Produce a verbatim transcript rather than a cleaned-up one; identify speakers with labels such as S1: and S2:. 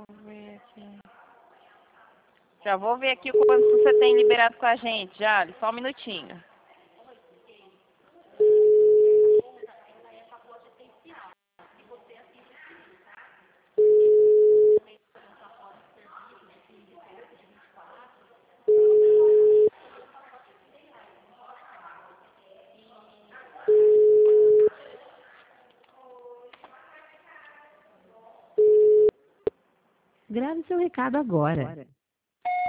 S1: ver aqui. Já vou ver aqui o quanto você tem liberado com a gente, já. Só um minutinho.
S2: Grave seu recado agora.